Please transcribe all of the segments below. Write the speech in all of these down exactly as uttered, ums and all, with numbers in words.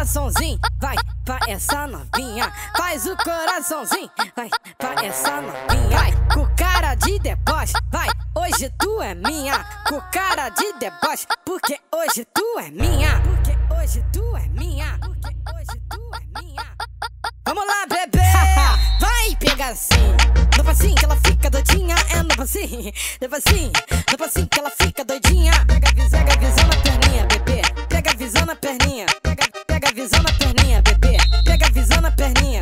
coraçãozinho, vai pra essa novinha. Faz o coraçãozinho, vai pra essa novinha. Vai com cara de deboche, vai, hoje tu é minha. Com cara de deboche, porque hoje tu é minha. Porque hoje tu é minha. Porque hoje tu é minha. Vamos lá, bebê! Vai pegar assim, no passinho que ela fica doidinha. É no passinho, no passinho, no passinho que ela fica doidinha. Pega a visão, pega a visão na perninha, bebê. Pega a visão na perninha. Pega, pega a visão na perninha, bebê. Pega a visão na perninha.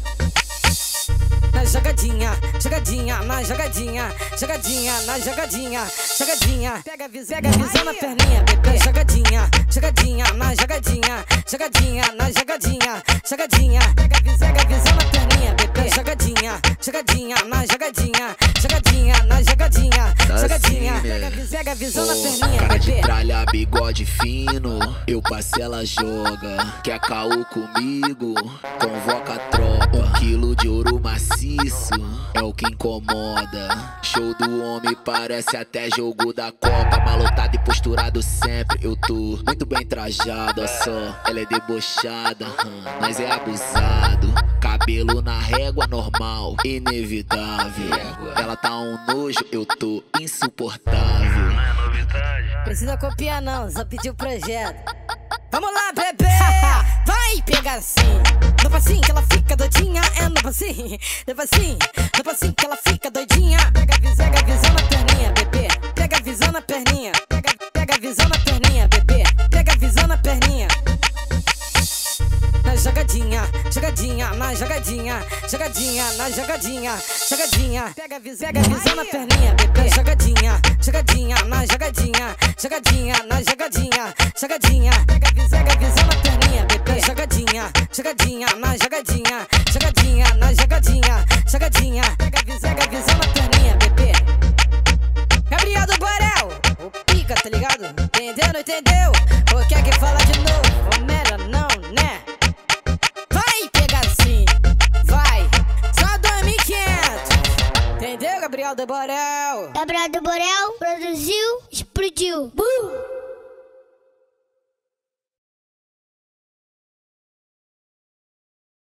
Na jogadinha, jogadinha, na jogadinha, jogadinha, na jogadinha, jogadinha. Pega a visão, pega a visão na perninha, bebê. Jogadinha, jogadinha, na jogadinha, jogadinha, na jogadinha, jogadinha. Pega a visão, pega a visão na perninha, bebê. Jogadinha, jogadinha, na jogadinha, jogadinha, na jogadinha, jogadinha. Pega a visão, pega a visão na perninha, cara de bebê. tralha, bigode fino, eu passei, ela joga. Quer caô comigo? Convoca a tropa. Um quilo de ouro maciço é o que incomoda. Show do homem parece até jogo da Copa. Malotado e posturado sempre, eu tô muito bem trajado. Olha só, ela é debochada, hum, mas é abusado. Cabelo na régua normal, inevitável. Ela tá um nojo, eu tô insuportável. Precisa copiar não, só pedir o projeto. Vamos lá, bebê! Vai pegar assim, no passinho que ela fica doidinha. É no passinho, no passinho, no passinho que ela fica doidinha. Pega a visão, pega a visão na perninha, bebê. Pega a visão na perninha. Pega, pega a visão na perninha, bebê. Pega a visão na perninha. Na jogadinha, jogadinha, na jogadinha, jogadinha, na jogadinha, jogadinha. Pega a visão, pega a visão na perninha, bebê. Jogadinha, jogadinha, na jogadinha, jogadinha, na jogadinha, jogadinha. Pega a visão, pega a visão na perninha, bebê. Jogadinha, jogadinha, na jogadinha, jogadinha, na jogadinha, jogadinha. Pega a visão, pega a visão na perninha, bebê. Gabriel do Borel, o pica, tá ligado? Entendeu, não entendeu? Ou quer que fala de novo? Ou melhor não, né? Entendeu, Gabriel do Borel? Gabriel do Borel produziu, explodiu. Uh!